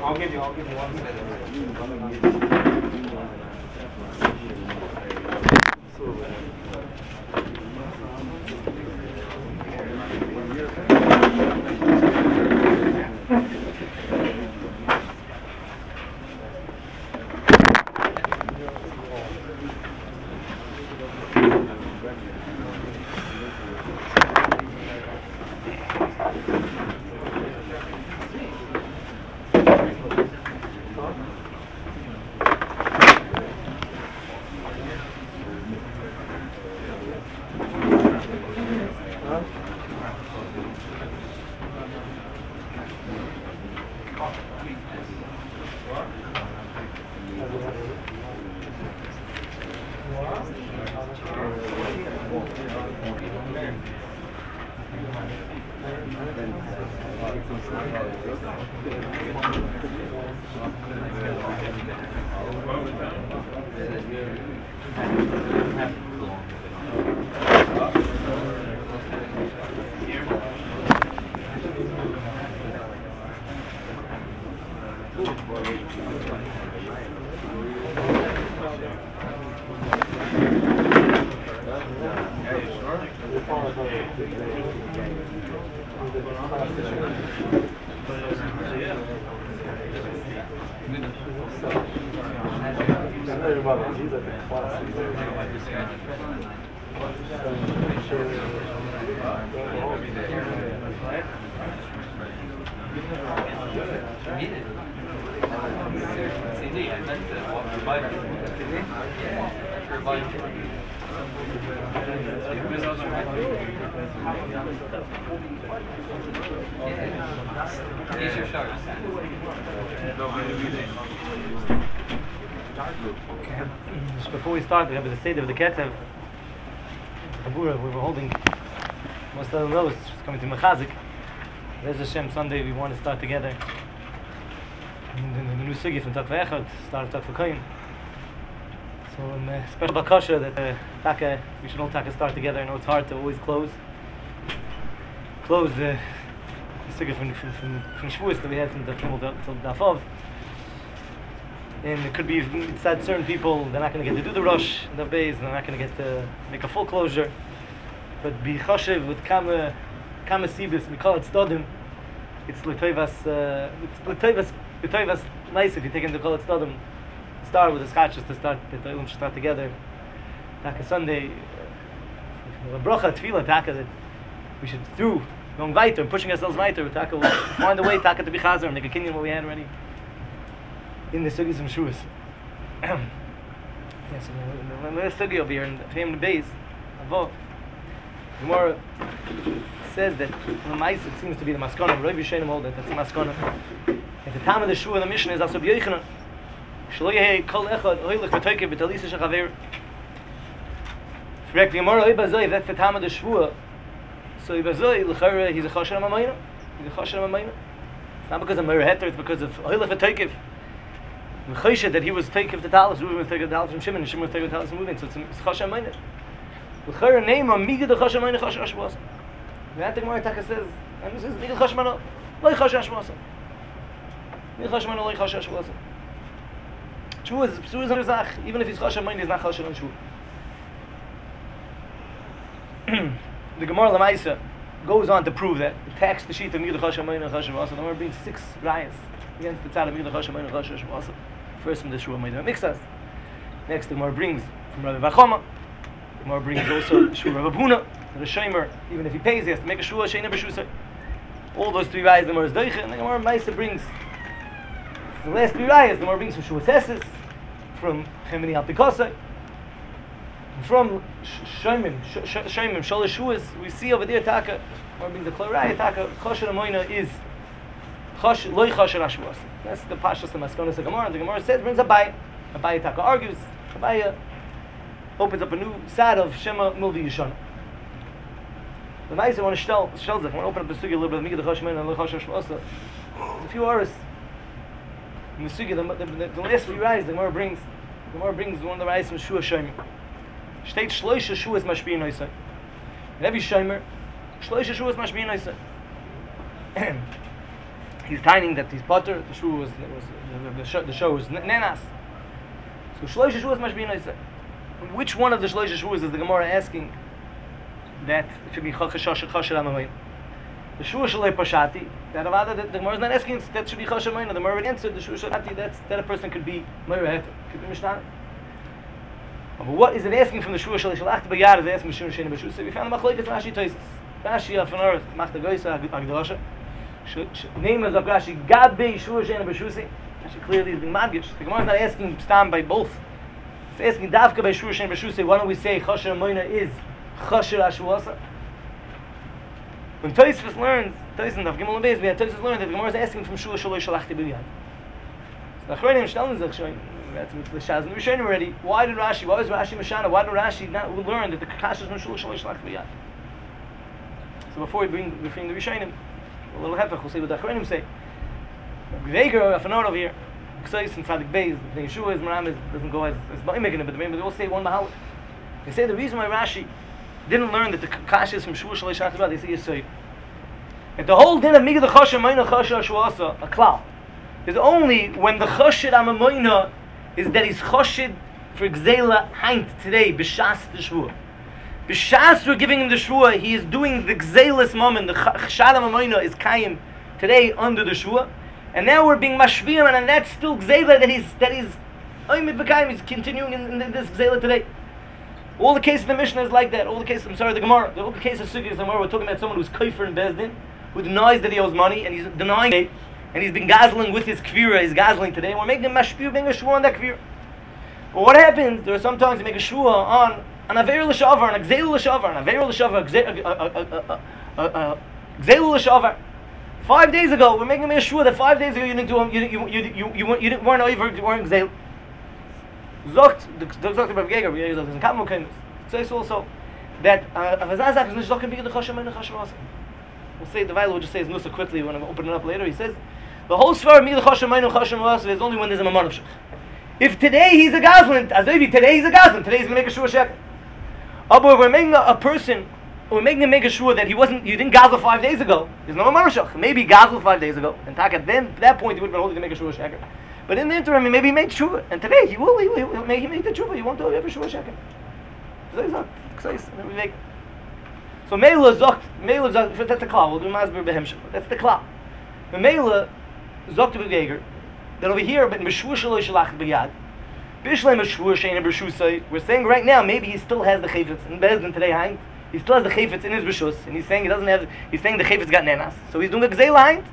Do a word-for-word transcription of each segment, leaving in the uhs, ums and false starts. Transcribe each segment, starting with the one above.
I'll give you, I'll give you one second. Just before we start, we have the state of the Ketzev. We were holding, most of them know, it's coming to Mechazik. There's Hashem, Sunday we want to start together. And the, the, the new Sugi from Tak V'Echad, start Tak V'Koyin. So in uh, special Bakasha that uh, Taka, we should all Taka start together. I know it's hard to always close. Close the, the Sugi from, from, from, from Shavuos that we had from the Kimmel till Dafov. And it could be, it's that certain people, they're not going to get to do the Rosh, the Beis, they're not going to get to make a full closure. But be Choshev with Kama, Kama Sibis, we call it Stodim. It's L'Toivas, uh, it's L'Toivas, L'Toivas nice if you take into call it Stodim. Start with the Skachas to start, the Toilim should start together. Taka Sunday, a Brocha, Tefillah, Taka, that we should, through going weiter and pushing ourselves weiter, Taka will find a way, Taka, to be Chazer and make a kinyan what we had already in the Sugis and Shuas. Yes, in the Sugi over here in the family base, Avov, the more says that the mice, it seems to be the Maskana, Rav Yishenim hold that that's the Maskana. At the time of the Shua, the mission is also B'yoichanan. Shlo yehei kol echad oilich v'toikev v'talisa shechaver. Correct, the Gemara, Oy Bazoi, that's the time of the Shua. So Oy Bazoi, l'chara, he's a Choshen HaMamayna. He's a Choshen HaMamayna. It's not because of Meir Heter, it's because of oilich v'toikev. L'choshe that he was takev the talis, Reuven was takev the talis from Shimon, and Shimon was takev the talis from Reuven, so it's a Choshen HaMamayna. L'chara name of Miga the Choshen HaMamayna Choshen HaShavuos. The Gemara Taka says, and this is Miga Choshen HaMamayna, Loi Choshen HaShavuos. Miga Choshen HaMamayna, Loi Choshen HaShavuos. Shvu is Shvu is a Zach, even if he's Choshen HaMamayna, he's not Choshen on Shvu. The Gemara Lamaisa goes on to prove that the text, the sheet of Miga Choshen HaMamayna Choshen HaShavuos, the Gemara brings six rayas against the tzad of Miga Choshen HaMamayna Choshen HaShavuos. First from the Shua Maida Mixas. Next, the Gemara brings from Rabbi Bachoma. The Gemara brings also Shua Rabbi Buna, the Shomer. Even if he pays, he has to make a Shua Sheina B'Shusay. All those three rayas, the Gemara is Deiche, and the Gemara Maisa brings the last three rayas. The Gemara brings from Shua Tesis, from Chemini Apikosai, from Shomim, Shomim, Sholish Shuas. We see over there Taka. The Gemara brings the Kloraya Taka. Choshen HaMamayna is Chosh Loi Choshen HaShavuos. That's the Pashas, the Maskonos of Gemara. The Gemara says, brings Abai. Abai Taka argues. Abai opens up a new side of Shema Milvi Yishana. The Maisa want to shtel, shtels it. I want to open up the Sugi a little bit. Miga the Choshen HaMamayna and Loi Choshen HaShavuos. There's a few hours in the Sugi. The, the, the, the last few rise, the Gemara brings, the Gemara brings one of the rise from Shua Shomer. State Shloisha Shuas Mashbiyin Oisai. In every Shomer, Shloisha Shuas Mashbiyin Oisai. he's timing that he's potter. The show was, was the, the, show, the show was nenas. So shloisha shuas must be nice. Which one of the shloisha shuas is the Gemara asking that it should be chashash chasher amayin? The shua shalei pashati. That avada the Gemara is not asking that should be chasher amayin. The Gemara answered the shua shalati. That's that a person could be meir could be mishnah. But what is it asking from the shua shalei shalach b'yad? Is asking mishum sheni b'shus. So we found the machlekes Rashi Tosis. Rashi afanor macht the goysa agdosha. Name is of Rashi Gabe Shua Shena B'Shusi. Rashi clearly is being madgish. The Gemara is not asking stand by both. It's asking Davka by Shua Shena B'Shusi. Why don't we say Chasher Moina is Chasher Ashuasa? When Tosfos learns, Tosfos and Gimel and Beis, we had Tosfos learn that the Gemara is asking from Shua Shaloi Shalachti B'Yad. So the Achronim stellen sich showing that's with the Shaz and the Rishonim already. Why did Rashi? Why was Rashi Mashana? Why did Rashi not learn that the Kakash is from Shua Shaloi Shalachti B'Yad? So before we bring we bring the Rishonim, a little hefech, we'll see what the Achronim say. Gveiger, Afanor over here, Ksais and Tzadik Beis, the Yeshua is Maram is doesn't go as as Ba'imegan, but they all say one Mahal. They say the reason why Rashi didn't learn that the Kash is from Shua Shalei Shach, they say Yesod. And the whole din of Migad Chosher Moina Chosher Shuasa, a klal, is only when the Choshed Amamoina is that he's Choshed for Gzela Haint today, B'Shas the Shua. B'Shas we're giving him the Shua, he is doing the Gzelis moment, the Chshad Amamoina is Kayim today under the Shua. And now we're being mashviyam, and that's still gzela that he's that he's oimid b'kayim. He's continuing in, in this gzela today. All the cases of the Mishnah is like that. All the cases, I'm sorry, the Gemara. All the cases of Sugi, the Gemara. We're talking about someone who's kaifer in Bezdin, who denies that he owes money, and he's denying it, and he's been gazzling with his kvira. He's gazzling today. And we're making him mashviyam, being a shua on that kvira. But what happens? There are sometimes you make a shua on an aver l'shavar, an gzela l'shavar, an aver l'shavar, a gzela l'shavar. Five days ago, we're making a sure that five days ago you didn't do you you you you you, you didn't weren't over you weren't gzeil. Zogt the Zogt about Geger, we use in Kammo can says also that Avazazak is not going to be the Choshem and the Choshem. We'll say the Vayla will just say Nusa quickly when I open it up later. He says the whole Svar of the Choshem and Choshem is only when there's a Mamanov. If today he's a Gazlan, as if today he's a Gazlan, today he's going to make a Shua Shek. But we're making a, a person. We're making him make sure that he wasn't, you didn't gazel five days ago. There's no marashach. Maybe gazel five days ago. And taka, then at that point he would have been holding to make a shua sheker. But in the interim, maybe he made shua. And today he will, he will, he'll make, he make the shua. He won't do every shua sheker. So Meila zokt, Meila zokt, that's the klal. We'll do masber behemshel. That's the klal. The Meila zokt b'geger. That over here, but in b'shua shaloi shalach b'yad. B'shlem b'shua shein b'shusay. We're saying right now, maybe he still has the chayfetz in Bezdin today hanged. He still has the chayfetz in his b'shus, and he's saying he doesn't have. He's saying the chayfetz got nenas, so he's doing a gzeilaint.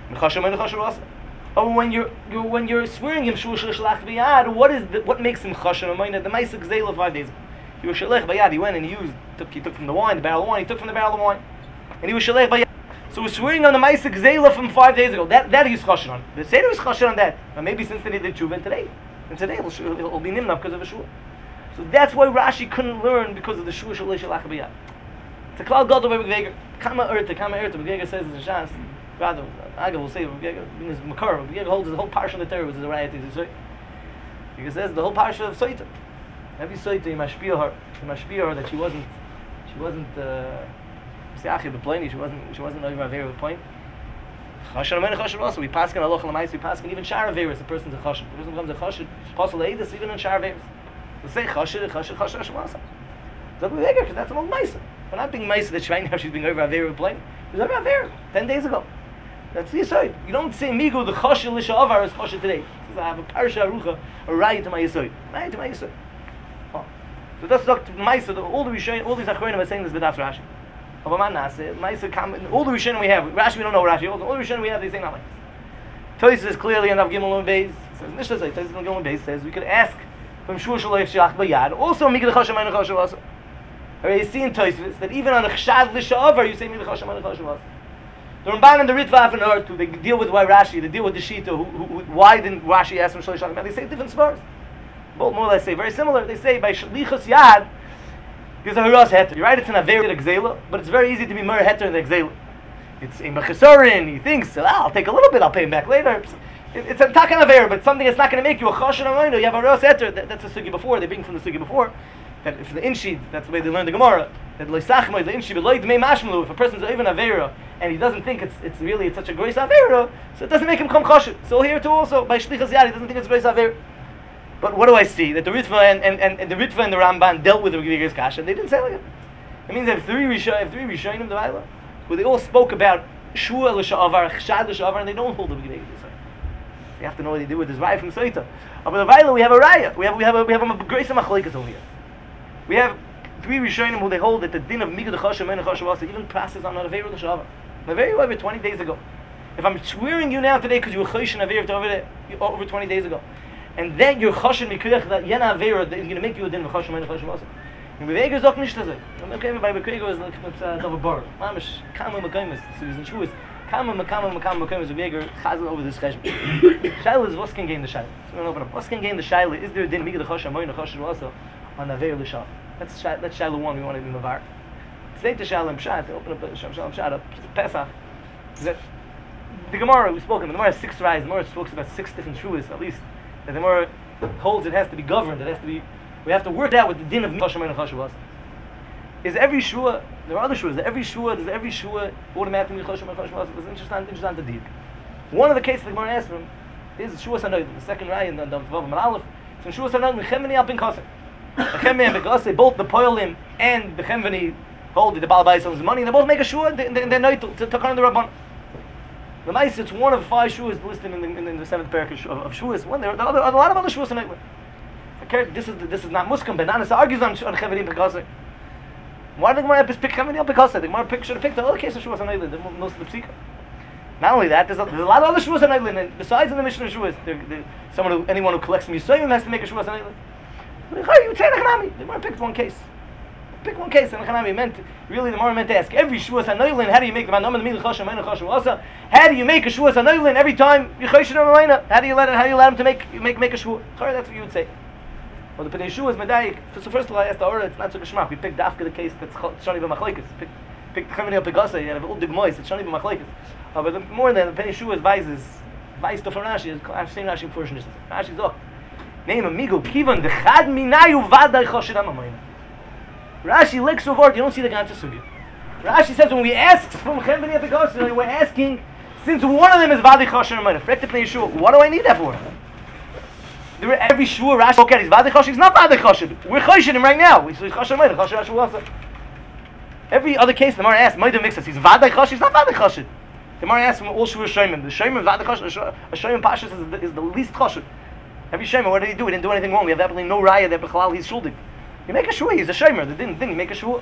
Oh, when you're, you're when you're swearing him shul shalach b'yad, what is the, what makes him chashem amayna? The ma'aseh gzeila five days ago. He was shalech b'yad. He went and he used took he took from the wine, the barrel of wine. He took from the barrel of wine, and he was shalech b'yad. So we're swearing on the ma'aseh gzeila from five days ago. That that he's chashem on. The seder is chashem on that. And maybe since then he did tshuva today, and today he'll, he'll, he'll be nimna because of the shul. So that's why Rashi couldn't learn because of the shul shalach b'yad. It's a klal gadol by Gveiger. Kama erta, kama erta. Gveiger says in the Shas. Rather, Agav will say Gveiger in his makar. Gveiger holds the whole parsha of the Torah, which is a riot. He says the whole parsha of Soita. Every Soita, he mashpia her, he mashpia her that she wasn't, she wasn't. Say achi b'ploni. She wasn't, she wasn't over a very point. Chashan amen chashan also. We pass in aloch l'mais. We pass in even shar averis. The person's a chashan. The person becomes a chashan. Possible eidus even in shar averis. We say chashan, chashan, chashan, chashan. That's Gveiger because that's a little nicer. We're not being nice that right now she's being over a very plane. She was over a very ten days ago. That's the Yisod. You don't say Migu the Choshe Lisha Avar is Choshe today. I have a Parsha Arucha, a right to my Yisod. Right to my Yisod. Oh. So that's Doctor Maisa. All the Rishonim, all these Achronim are saying this b'daf Rashi. All the Rishonim we have, Rashi we don't know Rashi. All the Rishonim we have, they say not like this. Tosis is clearly enough Gimel and Beis. Says Mishnah says Tosis and Gimel and Beis says we could ask from Shua Shaloi Shalach B'Yad. Also Migu the Choshe Mein Choshe also. You see in Tosfos that even on the Chshad L'Sha'avar you say Milu Chashem and Chashem. The Ramban and the Ritva and Earth, they deal with why Rashi, they deal with the Shita, who, who, who, why didn't Rashi ask him Shalei Shachim? They say different svars. Both more or less say very similar. They say by Shlichus Yad, there's a Haras Heter. You're right, it's an Aver Gzela, but it's very easy to be Mer Heter in the Gzela. It's in Mechesorin, he thinks, ah, I'll take a little bit, I'll pay him back later. It, it's a Takan Aver, but something that's not going to make you a Chashan Amayno. You have a Haras Heter, that, that's a Sugi before, they bring from the Sugi before. that if the inshid, that's the way they learn the Gemara, that loisachmoy the inshid beloy dmei mashmalu, if a person's even avera and he doesn't think it's it's really it's such a great avera, so it doesn't make him come kosher. So here too also by shlichas yad he doesn't think it's great avera. But what do I see? That the Ritva and, and, and, and the Ritva and the Ramban dealt with the Gvigas Kasha, and they didn't say like it. It means they have three Rishonim, three Rishonim the Vaila, where they all spoke about Shua l'sha'avar, Chshad l'sha'avar, and they don't hold the Gvigas Kasha. You have to know what they do with this Raya from Soita. But the Vaila, we have a Raya. We have we have a we have a grace of Machalikas over here. We have three Rishonim who they hold that the din of Migad Choshev and Choshev also even passes on an Aveir l'sha'avar. An Aveir over twenty days ago. If I'm swearing you now today because you were Chosh and Aveir over over twenty days ago, and then you're choshen mikriach that yena avera is going to make you a din of choshen and choshen also. And Beveger sagt nicht das. Okay, bei Beveger ist it's a bar. Mamish, kamen mekaymes, so is in shuas. Kamen mekamen mekamen mekaymes Beveger chazel over this chesed. Shaila is was can gain the shaila. So we're going to open up. Was can gain the shaila? Is there a din migad choshen moin choshen also on avera l'shav? That's shaila. That's shaila one. We want to be mavar. Today the shaila and pshat. Open up sham sham pshat up Pesach. That the Gemara we spoke in the Gemara has six rise. The Gemara speaks about six different shuas at least. That the Gemara holds it has to be governed. It has to be. We have to work out with the din of choshen and choshen was. Is every shua? There are other shuas. Every shua does every shua automatically choshen and choshen was. It's interesting. Interesting to deal. One of the cases the Gemara asked from is shua sanoid. The second raya in the Vav Aleph. So shua sanoid mechemeni al bin kaseh. Mechemeni and bekaseh both the poilim and the chemeni hold the balabais owns money. And they both make a shua. They they noid to to on the rabban. The mice, it's one of five shuas listed in the, in, in the seventh parak of, of shuas. One there, there are a lot of other shuas in it. Okay, this is this is not muskam. Bananas argues on on chevedim pekaseh. Why did the Gemara pick chevedim pekaseh? The Gemara pick should have picked the other case of shuas on the most of the psika. Not only that, there's a, there's a lot of other shuas on Eileen, and besides in the Mishnah shuas, someone who anyone who collects misayim has to make a shuas on Eileen. You would say the Gemara picked one case. Pick one case, and the meant really the Gemara meant to ask every shuas hanoilin. How do you make the man the middle choshen and choshen also? How do you make a shuas hanoilin every time you choshen and How do you let it? How do you let him to make make make a shua? That's what you would say. Well, the pnei shua is medayik. So first of all, I asked the order. It's not so geschmack. We picked after the case that's shani b'machlekes. Pick pick chemini pegasa. You have ul digmois. It's shani b'machlekes. But the, more than the pnei shua is vices. Vice to Rashi is I've seen Rashi before. Rashi zok. Name amigo kivan dechad minayu vaday choshen amamayna. Rashi licks so hard, you don't see the ganze sugi. Rashi says when we ask from Chemveni Apikosin, we're asking, since one of them is Vadi Choshen Ramayna, effectively Yeshua, what do I need that for? There, every Shua, Rashi, okay, he's Vadi Choshen, he's not Vadi Choshen. We're Choshen him right now. He's Choshen Ramayna, Choshen Rashi also. Every other case, the Gemara asks, Maida mixes, he's Vadi Choshen, he's not Vadi Choshen. The Gemara asks from all Shua Shemim. The Shemim Vadi Choshen, a Shemim Pashas is the, is the least Choshen. Every Shemim, what did he do? He didn't do anything wrong. We have absolutely no raya that B'chalal he's shuldig. You make a shua, he's a shomer. The din, din, you make a shua.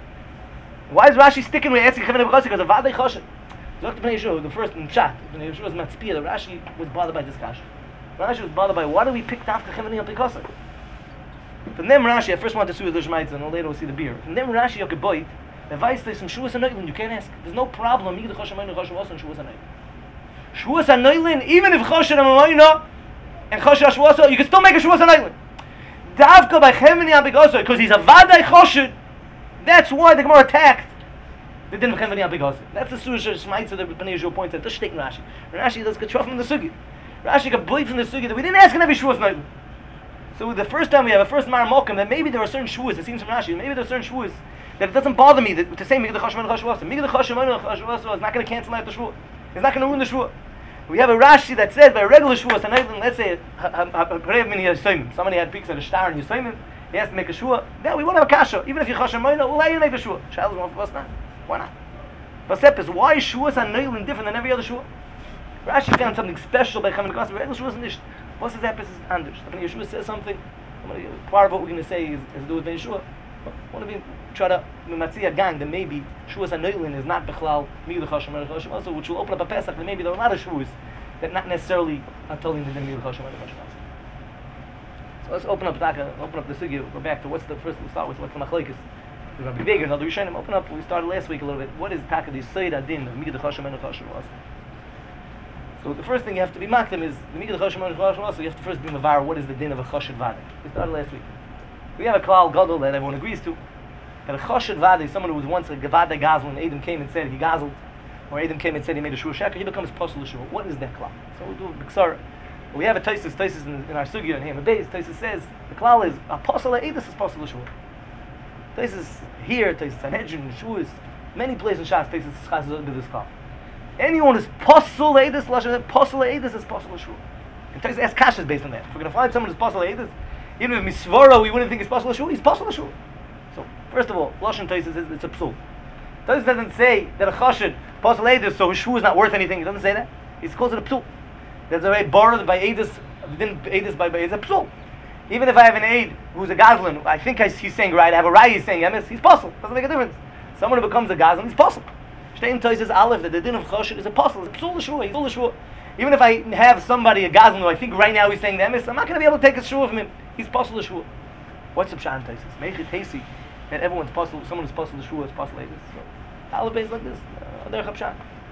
Why is Rashi sticking with asking Chevin Abchasi? Because of Vadei Choshen. Zok the Pnei Yeshua, the first in chat, Pnei Yeshua's Matzpia, the Rashi was bothered by this kash. Rashi was bothered by, why do we pick Tafka Chevin Abchasi? From them Rashi, I first want to see the Shmaitza, and later we'll see the beer. From them Rashi, you can bite, the vice there's some shuas anoilin, you can't ask. There's no problem, Migad Choshen Amayna Choshen was on shuas anoilin. Shuas anoilin, even if Choshen Amayna and Choshen Ashwasa, you can still make a shuas anoilin. Davka by Chemini Abigoso, because he's a Vadai Choshen. That's why the Gemara attacked the din of Chemini Abigoso. That's the Surah Shmaitza that Pnei Yeshua points at. Just taking Rashi. Rashi does control from the Sugi. Rashi can believe from the Sugi that we didn't ask in every Shuas night. So the first time we have a first Mar Mokum, that maybe there are certain Shuas, it seems from Rashi, maybe there are certain Shuas that it doesn't bother me that, to say Migad Choshen and Choshen Wasa. Migad Choshen and Choshen Wasa is not going to cancel out the Shua. It's not going to ruin the Shua. We have a Rashi that says by a regular Shua, let's say, somebody had peaks at a star and Yisayim, he has to make a Shua. Then we won't have a kasha. Even if you Choshen Moina, we'll let you make a Shua. Child is one for us now. Why not? But is why is Shuas Anoilin different than every other Shua? Rashi found something special by Chamin Kasa. Regular Shua is nicht. What's his episode is Anders. When Yeshua says something, part of what we're going to say is, is to do with Yeshua. I want to be try to matzia gang that maybe Shuas Anoilin is not Bechlal Migad Choshen and Choshen also, which will open up a Pesach. That maybe there are a lot of Shuas that not necessarily are telling the Migad Choshen and Choshen also. So let's open up Taka, open up the Sugya. Go back to what's the first. We'll start with what's the Machlekes. We're going to be bigger. Another Rishonim. Open up. We started last week a little bit. What is Taka the Seid Adin of Migad Choshen and Choshen also? So the first thing you have to be makdim is the Migad Choshen and Choshen also. You have to first be mavar. What is the din of a Choshen Vade? We started last week. We have a klal gadol that everyone agrees to. That a Choshen Vade is someone who was once a Gavada Gazel, and Adam came and said he gazeled, or Adam came and said he made a shua sheker, he becomes posel shua. What is that klal? So we'll do a b'ksar. We have a Taisus, Taisus in, in our sugya in Hema Beis. Taisus says the klal is a posel Edus is posel shua. Taisus here, Taisus Sanhedrin, Shuas, many places in Shas, Taisus Chazes under this call. Anyone who's Posel Eidus, Lashon, Posel Eidus is Posel Shua. And Taisus asks Kashas based on that. If we're going to find someone who's Posel Eidus, even if Misvara, we wouldn't think it's Posel Shua, he's Posel Shua. So, first of all, Lashon Taisus is it's a psul. Taisus doesn't say that a Chashid, Posel Eidus, so his Shua is not worth anything. He doesn't say that. He calls it a psul. That's already borrowed by Eidus, didn't Eidus by Eidus, a psul. Even if I have an aid who's a Gazlan, I think I, he's saying right, I have a Rai, he's saying Emes, he's Posel. Doesn't make a difference. Someone who becomes a Gazlan, he's Posel. Shtein Taisus Aleph, that the din of Chashid is a Posel, it's a psul Shua, he's psul Shua. Even if I have somebody, a Gazlan, who I think right now he's saying the Emes, I'm not going to be able to take a Shua from him. He's Posel Shua. What's the Pshat in Taisus? Meich Tasi, that everyone's Posel, someone who's Posel Shua is Posel Eidus. So, Aleph is like this, Derech Pshat.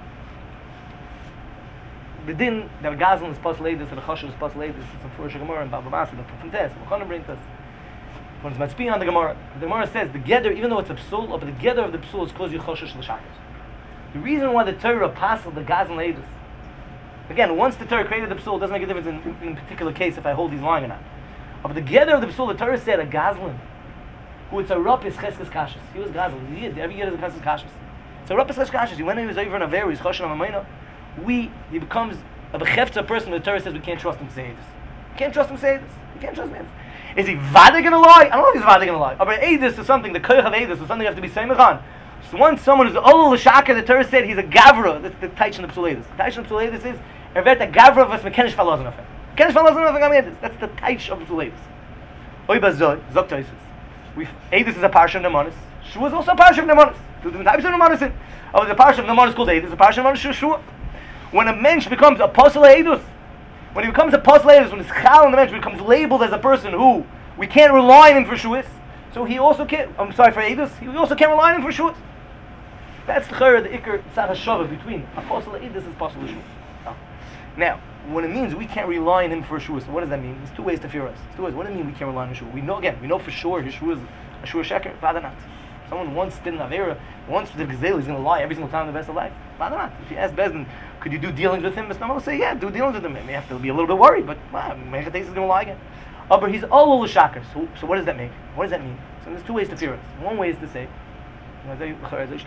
The din that a Gazlan is Posel Eidus and a Chashid is Posel Eidus, it's in Furush Gemara and Baba Masi, the Funtes, Mechanim brings us. When it's Matzpi on the Gemara, the Gemara says the Geder, even though it's a psul, but the Geder of the psul is called Choshesh L'Shakos. The reason why the Torah passed the Gazlan Eidus, again, once the Torah created the psul, it doesn't make a difference in, in, in particular case if I hold these lying or not. But the Geder of the psul, the Torah said a Gazlan, who it's a Rup is Cheskes Kashas. He was Gazlan. He, every year is a Cheskes Kashas. It's a Rup is Cheskes Kashas. When he was over in a Averu, he's Choshen Amamayna, we, he becomes a Bechefta person. The Torah says we can't trust him to say this. We can't trust him to say this. We can't trust him. Is he Vada going to lie? I don't know if he's Vada going to lie. But Eidus is something, the Koyach of Eidus is something you have to be Seimach on. So once someone is Olu L'Shaka, the Torah said he's a Gavra. That's the Taich in the Psul Eidus. The Taich in the Psul Eidus is Ervet a Gavra v'es Mekenish Falazan of him. Mekenish Falazan of him. That's the Taich of the Psul Eidus. Oy Bazoi, Zok Taisus. Eidus is a Parsha of Nemonis. Shua is also a Parsha of Nemonis. Two different types of Nemonis. Oh, the Parsha of Nemonis called Eidus. The Parsha of Nemonis is Shua. When a mensch becomes a Posel Eidus, when he becomes a Posel Eidus, when his Chal in the mensch becomes labeled as a person who we can't rely on him for Shuas, so he also can't, I'm sorry, for Eidus, he also can't rely on him for Shuas. That's the Chayr, the Iker, Tzad HaShavah between a Posel Eidus and Posel Shua. No. Now, when it means we can't rely on him for Shuas, what does that mean? There's two ways to fear us. There's two ways. What does it mean we can't rely on Shua? We know, again, we know for sure his Shua is a Shua Sheker, Vada not. Someone once did an Avera, once did Gazelle, he's going to lie every single time in the best of life. Vada not. If you ask Bezdin, could you do dealings with him? Someone will say, yeah, do dealings with him. You may have to be a little bit worried, but wow, Mechatez is going to lie again. Oh, but he's all the shakers. So, so what does that mean? What does that mean? So there's two ways to fear us. One way is to say, learning,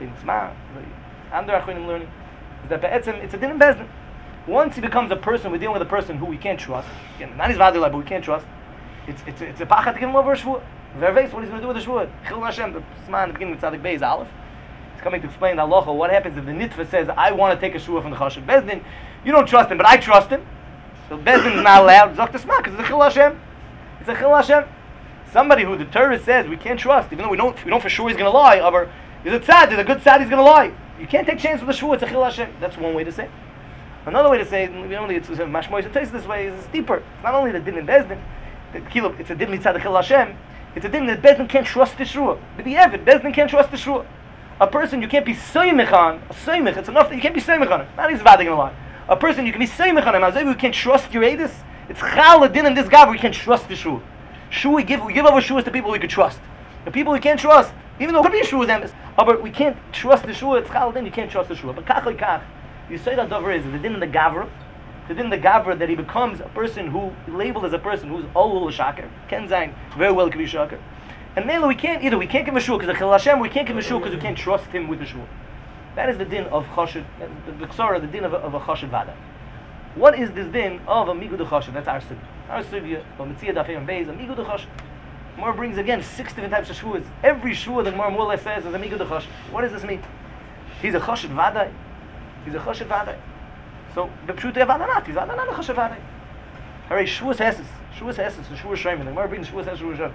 is that it's a din in Bezdin. Once he becomes a person, we're dealing with a person who we can't trust. Again, not his vadilai, but we can't trust. It's it's it's a pachat to give him over a shvua. Verveis, what he's going to do with the shvua? Chil Hashem, the Sman at the beginning of Tzadik Bey is Aleph. It's coming to explain the halacha. What happens if the nitva says, I want to take a shvua from the chashiv Bezdin? You don't trust him, but I trust him. So Bezdin is not allowed. Zok the Sman, because it's a Chil Hashem. It's a Chil Hashem. Somebody who the Torah says we can't trust, even though we don't we don't for sure he's going to lie. Or he's a tzad, he's a good tzad, he's going to lie. You can't take chance with the shvua. It's a Chil Hashem. That's one way to say it. Another way to say it, only it's mashmois it tastes this way, is deeper. It's not only the din in Bezdin, it's a din mitzad Chil Hashem. It's a din that Bezdin can't trust the shvua. But the Evid, Bezdin can't trust the shvua. A person you can't be soymich on, a soymich, it's enough that you can't be soymich on him. Not he's vadig in a lie. A person you can be soymich on him, as if you can't trust your edus. It's chal a din in this gav, we can't trust the shvua. Shvua, we give we give over shvuas to people we could trust. The people we can't trust, even though it could be a shvua them, but we can't trust the shvua. It's chal a din, you can't trust the shvua. But kach kach. You say that dover is the din in the gavra, the din in the gavra that he becomes a person who labeled as a person who's olul shaker, ken zayin very well could be shaker, and mele we can't either we can't give a shul because the Chil Hashem we can't give a shul because we can't trust him with the shul. That is the din of chashid, the ksara, the din of a, of a chashid vada. What is this din of a migud chashid? That's our sugya. Our sugya, but mitzia dafei and beis a migud chashid. Gemara brings again six different types of shvuas. Every shvua the Gemara more or less says is a migud chashid. What does this mean? He's a chashid vada. He's a chashiv vadai. So the pshutei vadanat. He's vadanat a chashiv vadai. Hooray, shvuas hesses, shvuas hesses, shvuas shreimim. The Gemara brings shvuas hesses, shvuas shreimim.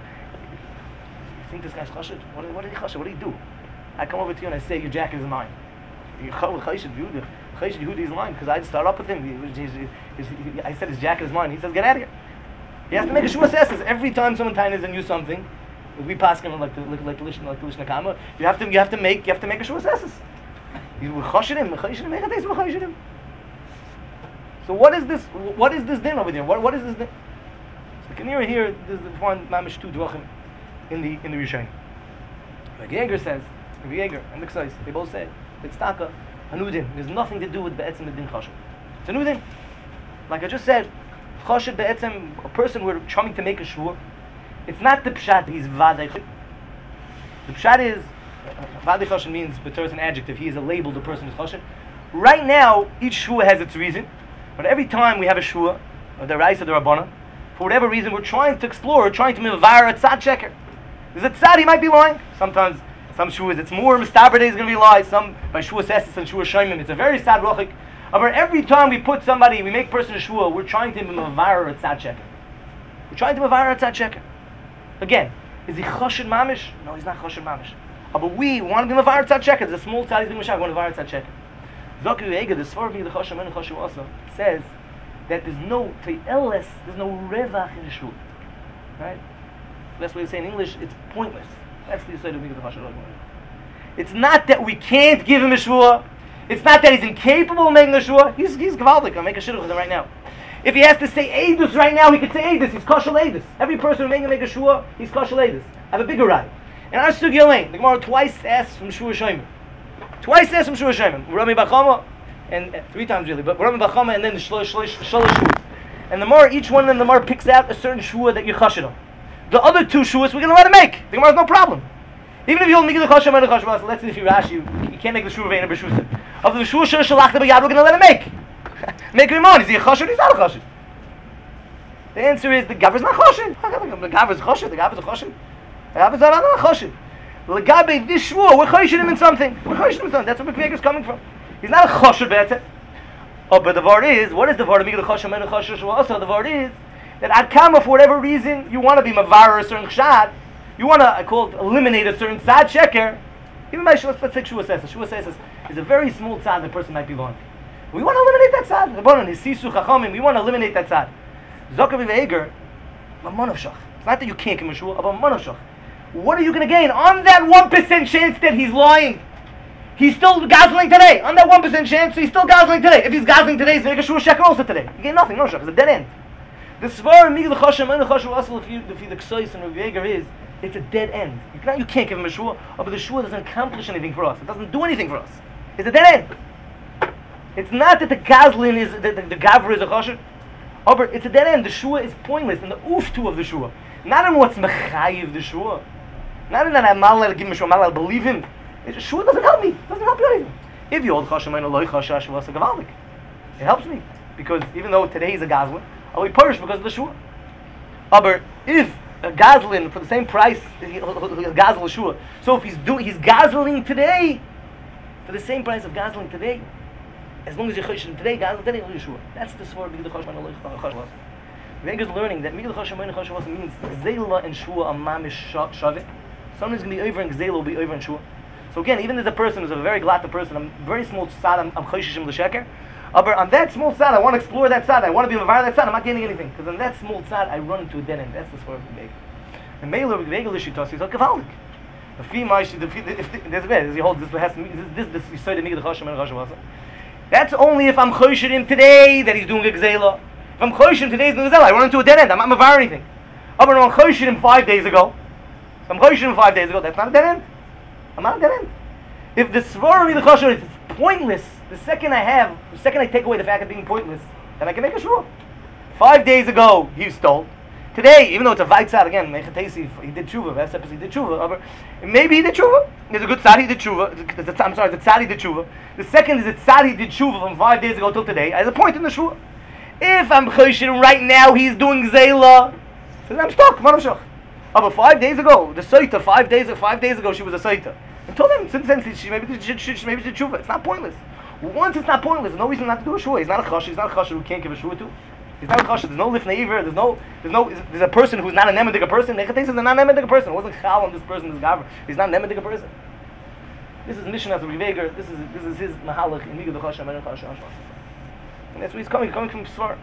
You think this guy's chashiv? What, what did he chashiv? What did he do? I come over to you and I say your jacket is mine. You chashiv Yehuda, chashiv Yehuda is mine because I had to start up with him. He, he, he, he, I said his jacket is mine. He says get out of here. He has to make a shvuas hesses every time someone tines and you something. If we pass him like the like like the lishna like the lishna kama, you have to you have to make you have to make a shvuas hesses. So what is this? What is this din over there? What what is this din? So you can hear here. There's the one mamish two drachim in the in the Rishon. Like Yeager says, Yeager and the Ksais, they both say it's taka a new din. There's nothing to do with be'etzem the din chashuv. It's a new din. Like I just said, chashuv be'etzem a person we're trying to make a shvur. It's not the pshat he's vadei. The pshat is, Vadi Choshen means, B'Torah is an adjective, he is a label, the person is Choshen. Right now, each shua has its reason, but every time we have a shua, or the Raisa, the Rabbana, for whatever reason, we're trying to explore, we're trying to mivar a tzad checker. There's a tzad, he might be lying. Sometimes, some shuas, it's more mistaber is going to be lie. Some, by shua sesses and shua shoymim, it's a very sad rochik. But every time we put somebody, we make person a shua, we're trying to mivar a tzad checker. We're trying to mivar a tzad checker. Again, is he choshen mamish? No, he's not choshen mamish. But we want to be mivar a tzad checker. There's a small tzad, he's being mishak, we want to mivar a tzad checker. Zoki Ega, the Svar the Choshem and Choshu also says that there's no te'eles, there's no revach in the shul. Right? That's what you say in English, it's pointless. That's the side of the Choshem. It's not that we can't give him a shua. It's not that he's incapable of making a shua. He's he's gavaldik. I'll make a shidduch with him right now. If he has to say Eidus right now, he could say Eidus. He's kosher Eidus. Every person who may make a shua, he's kosher Eidus. I have a bigger right. In our sugya lane, the Gemara twice asks from shua shoyim. Twice asked from Shua Shemim, Rami Bachama, and uh, three times really, but Rami Bachama and then the Shlosh Shlosh Shlosh Shuas. And the more each one of them, the more picks out a certain Shua that you're chashid on. The other two Shuas we're going to let him make. The Gemara has no problem. Even if you hold Migil Choshem and Choshem, so let's say if you Rashi, you, you can't make the Shua Vein or B'Shusim. Of the Shua Shur Shalach B'Yad, we're going to let him make. Make him on. Is he a chashid? He's not a chashid. The answer is the Gav is not chashid. The Gav is chashid. The Gav is a chashid. The Gav is not a chashid. L'gabe this shua, we're choshing him in something. We're choshing him in something. That's where McVeger is coming from. He's not a chosher be'etzet. Oh, but the word is, what is the word? The chosher and the chosher shua. Also, the word is that ad kama, for whatever reason, you want to be mavar a certain chshad, you want to, I call it, eliminate a certain tzad sheker. Even by shua, let's take shua says. Shua says is a very small tzad the person might be lying. We want to eliminate that tzad. The bonon is sisu chachamim. We want to eliminate that tzad. Zokav v'eger, mamonavshach. It's not that you can't give him a shua, but mamonavshach. What are you going to gain? On that one percent chance that he's lying, he's still guzzling today. On that one percent chance, he's still guzzling today. If he's guzzling today, he's going to get a shua sheker also today. You gain nothing, no shach. It's a dead end. The svar migil choshem and choshem also if you if you the ksois and Rabbi Yeager is, it's a dead end. You can't, you can't give him a shua, but the shua doesn't accomplish anything for us. It doesn't do anything for us. It's a dead end. It's not that the gazlin is, the, the, the gavra is a chosher, but it's a dead end. The shua is pointless, and the uftu of the shua. Not in what's mechayiv the shua. Not in that I'm not allowed to give him a shua, I'm not allowed to believe him. It, shua doesn't help me. It doesn't help you anything. If you hold choshem and loy choshash was a gavaldik, it helps me. Because even though today he's a gazlin, I'll be punished because of the shua. Aber if a gazlin for the same price, gazel shua. So if he's doing, he's gazling today for the same price of gazling today. As long as you're choshen today, gazel today, you'll shua. That's the svar b'gid choshem and loy choshash. Vega's learning that migil choshem and choshash means gzela and shua are mamish shavit. Something's going to be over in gzela will be over in shua. So again, even as a person who's a very glad person, I'm very small tzad, I'm, I'm choshishim l'sheker. But on that small tzad, I want to explore that tzad, I want to be mavar that tzad, I'm not getting anything. Because on that small tzad, I run into a dead end. That's the svar of the Vega. The mailer of Vega l'shitos is a gavaldik. The female, if there's a bed, he holds this, has this, this, this, side of migil choshem and choshash. That's only if I'm choshishim today that he's doing a gzela. If I'm choshishim today's doing a gzela, I run into a dead end. I'm not mavar anything. But when I'm choshishim five days ago, if I'm choshishim five days ago, that's not a dead end. I'm not a dead end. If the svar of the choshen is pointless, the second I have, the second I take away the fact of being pointless, then I can make a shua. Five days ago, he stole. Today, even though it's a vaitzad, again, Mechatesi, he did tshuva, that's episode, he did tshuva, maybe he did tshuva. There's a good tzad, he did tshuva. I'm sorry, the tzad, he did tshuva. The second is the tzad, he did tshuva from five days ago till today. I have a point in the shua. If I'm choshen right now, he's doing zayla, so then I'm stuck, manavshach. Oh, but five days ago, the saita, five days, five days ago, she was a saita. And told him, since then, she maybe she, she, she maybe did tshuva. It's not pointless. Once it's not pointless, there's no reason not to do a shua. He's not a chasher. He's not a chasher who can't give a shua to. He's not a chasher. There's no lifnei iver. There's no, there's no, there's a person who's not a nemedik person. Nechates is a not nemedik person. It wasn't chal on this person, this gaver. He's not a nemedik person. This is Mishnah of Riveger. This is this is his mahalach in Migad Chashem and Chashem. And that's where he's coming. He's coming from Svar.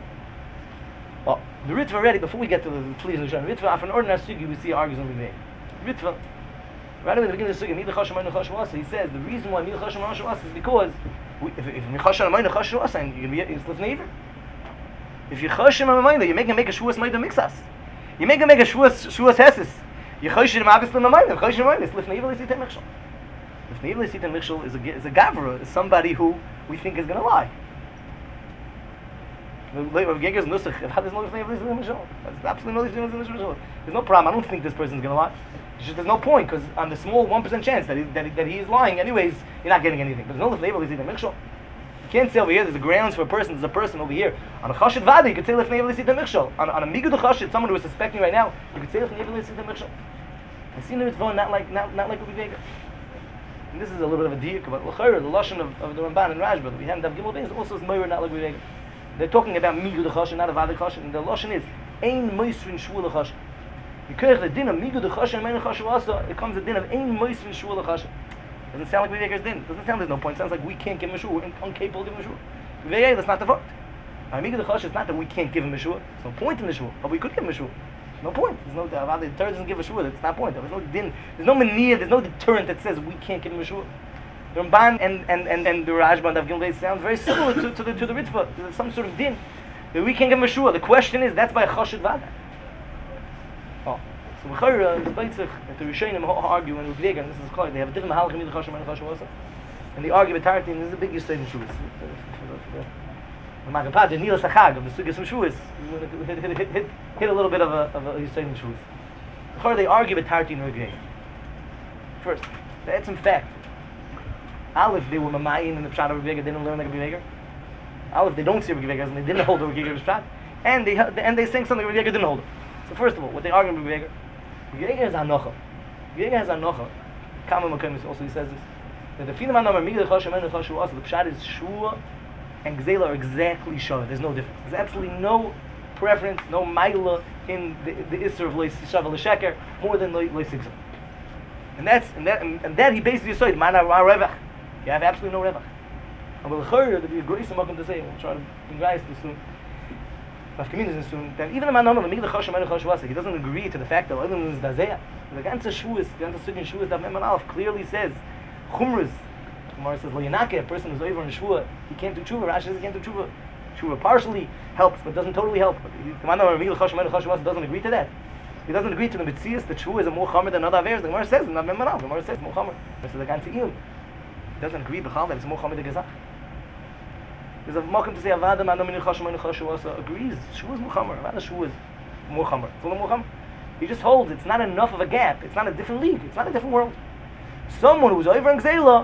Well, the Ritva already. Before we get to the pleas and Shem, Ritva after an ordinary sugi we see argues on Riveger. Ritva. Right away in the beginning of the sugya, Midach Hashem Ayin Chashem Asa, he says the reason why Midach Hashem Ayin Asa is because we, if if Midach Hashem Ayin Chashem Asa, and you're going to be it's lifnei iver. If you Chashem Ayin, you make him make a shuas ma'ida mixas. You make him make a shuas shuas heses. You Chashem Ayin Ayin, Chashem Ayin, it's lifnei iver l'sitem michshel. Lifnei iver l'sitem michshel is a is a gavra, is somebody who we think is going to lie. Rav Geger's nusach. There's no lifnei avli mishul. There's absolutely no lifnei avli mishul. There's no problem. I don't think this person's going to lie. It's just there's no point because on the small one percent chance that he, that, he, that he is lying, anyways, you're not getting anything. There's no lifnei avli mishul. You can't say over here there's a grounds for a person. There's a person over here on a chashid vada. You could say lifnei avli mishul. On on a migud chashid, someone who is suspecting right now, you could say lifnei avli mishul. I see the mitzvah not like not not like Rav Geger. And this is a little bit of a diuk about l'chayr, the lashon of, of the Ramban and Rashba that we have in Dav Gimel Beis also is moira not like Rav Geger. They're talking about migud chashid, not a vada chashid, and the lashon is ein moisrin shvul chashid. Because the din of migud chashid and mein chashid also, it comes a din of ein moisrin shvul chashid. Doesn't sound like Rav Geger's din. Doesn't sound there's no point. It sounds like we can't give him a shul. We're incapable of giving him a shul. Rav Geger, that's not the fact. Migud chashid is not that we can't give him a shul. There's no point in the shul, but we could give him a shul. No point. There's no the Torah doesn't give a shul. That's not point. There's no din. There's no mania. There's no deterrent that says we can't give him a shul. The Ramban and and and, and the Rashba of Gimel Beis sound very similar to, to the to the Ritva. There's some sort of din that we can't give him a shul. The question is that's by a chashid vada. Oh, so Bechayra is beitzich that the Rishonim argue and Rav Geger, and this is called they have a different halachim in the chashid and the chashid also, and they argue with Tartin. This is a big yisod in shulas. The Magapad, the Nila Sachag of the Sugas and Shuas, hit, hit, hit, hit, hit a little bit of a, of a Yisrael in Shuas. Before they argue with Tartin and Rav Geger. First, that's in fact. Aleph, they were Mamayin in the Pshat of Rav Geger, they didn't learn like Rav Geger. Aleph, they don't see Rav Geger, and they didn't hold Rav Geger's Pshat. And they and they think something Rav Geger didn't hold. So first of all, what they argue with Rav Geger, Rav Geger is Anocha. Rav Geger has Anocha. Kama Makim also he says this. That the Finam Anamar Migdal Choshem and Choshem also, the Pshat is Shua and Gzela are exactly sure. There's no difference. There's absolutely no preference, no maila in the, the Isser of Leis Shavel Sheker more than Leis Sigzah. And that's and that and, and that he basically said, Man Revach. You have absolutely no Revach. And with Chayr, there'll be a grace I'm to say, we'll try to invite this soon. But communities soon. Then even the man the Migdal Choshem and Choshem he doesn't agree to the fact that Olam is Dazeya. The ganze Shuas, the ganze Sugin Shuas that Memon Aleph clearly says Chumras. Gemara says, "Lo Yanake," a person who's over in Shua, he can't do tshuva. Rashi says he can't do tshuva. Tshuva partially helps, but doesn't totally help. But the Commander of Migdal Choshem and Choshem doesn't agree to that. He doesn't agree to the Mitzias that tshuva is a more chamer than other averes. The Gemara says, "Not Memon." The Gemara says more chamer. This is the ganze Iyum. He doesn't agree b'chal that it's more chamer than Gezach. There's a mokum to say Avada man Migdal Choshem and Choshem also agrees. Shua is more chamer. Avada Shua is more chamer. It's all more chamer. He just holds it's not enough of a gap. It's not a different league. It's not a different world. Someone who's over in Gzela.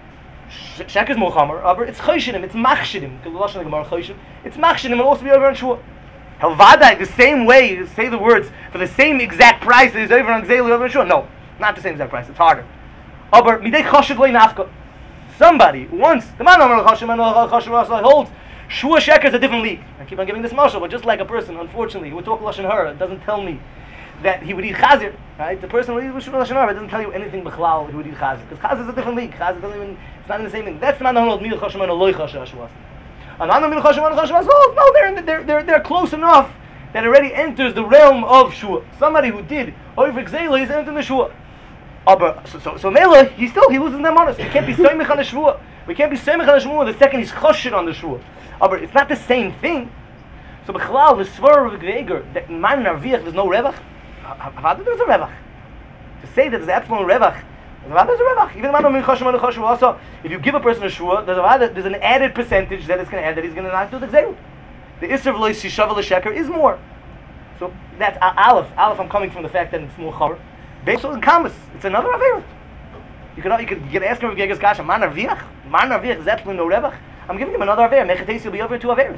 Shek is more chamer, but it's choishinim, it's machshinim. The lashon of the Gemara choishinim. It's machshinim, and also be over on Shua. Helvadai, the same way you say the words for the same exact price that is over on Gzeli over on Shua. No, not the same exact price. It's harder. Aber midei choshid loy nafka. Somebody once the man Amar Choshem and Choshem holds Shua Sheker is a different league. I keep on giving this mashal, but just like a person, unfortunately, who would talk lashon hara, it doesn't tell me that he would eat chazir, right? The person who eats lashon hara doesn't tell you anything b'chlal he would eat chazir, because chazir is a different league. Chazir doesn't even, it's not in the same thing. That's the man who holds Migdal Choshem and Loy Choshem Shuas. And man Migdal Choshem and Choshem Shuas, no, they're, they're they're they're close enough that it already enters the realm of Shua. Somebody who did over Gzela, he's entering the Shua. Oh, but so so, so Mela, he still he loses them on us. We can't be soymich on the Shua. We can't be soymich on the Shua the second he's choshid on the Shua. Oh, but it's not the same thing. So b'chlal the svar of Geiger that man narviach there's no revach. How there's a revach? To say that there's absolute revach, there's a revach. Even the man of Choshem and Choshem also, if you give a person a Shua, there's a there's an added percentage that it's going to add that he's going to not do the Gzeil. The Isser of Lois Yishavel Sheker is more. So that's Aleph. Aleph, I'm coming from the fact that it's more chaver. Based on Kamas, it's another Aver. You could you could you could ask him if Geger's Kasha, Man Arviach? Man Arviach is absolutely no Revach. I'm giving him another Aver. Mechates will be over two Averes.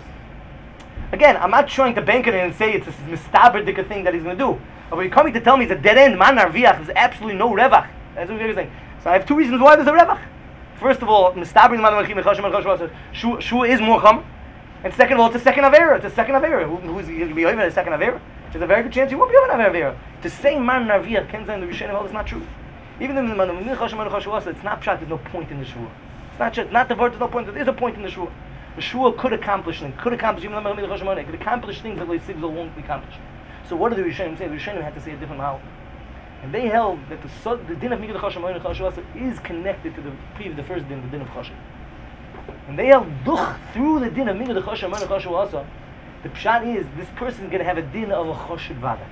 Again, I'm not trying to bank it in and say it's a mistaberdik thing that he's going to do. But when you're coming to tell me it's a dead end, Man Arviach, there's absolutely no Revach. That's what Geger's saying. So I have two reasons why there's a Revach. First of all, mistaber Man Arviach, Choshem and Choshem, Shua is more Chum. And second of all, it's a second Avera. It's a second Avera. Who, who's going to be over a second Avera? There's a very good chance you won't be over an Avera. To say Man Narviach, Kenza and the Rishonim, is not true. Even in the Man Narviach, it's not pshat, there's no point in the Shua. It's not just, not the word, there's no point, there is a point in the Shua. The Shua could accomplish things, could accomplish, even the Man Narviach, could accomplish things that Leisigzal won't accomplish. So what do the Rishonim say? The Rishonim had to say a different how. And they held that the, the din of Migdal Choshem and Choshem is connected to the previous, the first din, the din of Choshem. And they held duch through the din of Migdal Choshem and Choshem also. The pshat is this person is going to have a din of a choshid vada,